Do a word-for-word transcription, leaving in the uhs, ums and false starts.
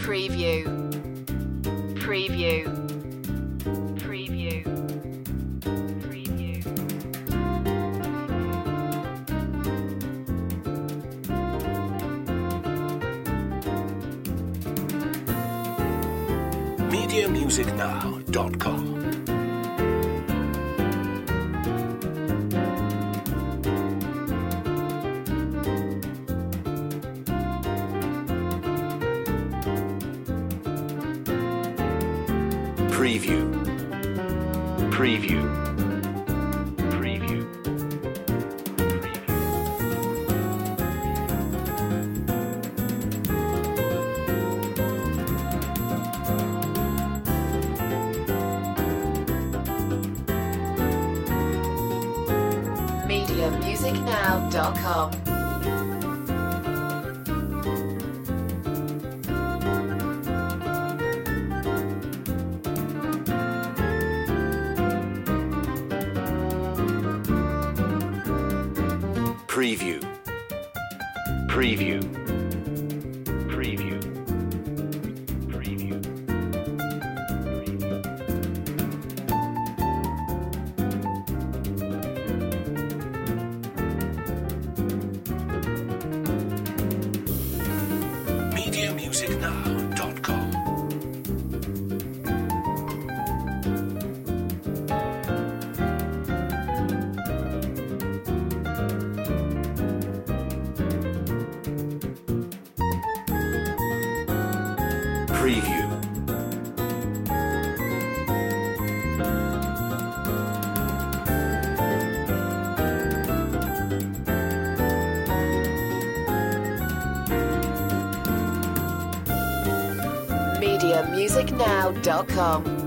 Preview. Preview. Preview. Preview. media music now dot com. Preview. Preview. Preview. media music now dot com. Preview. Preview. Preview. Preview. media music now dot com. Preview. media music now dot com.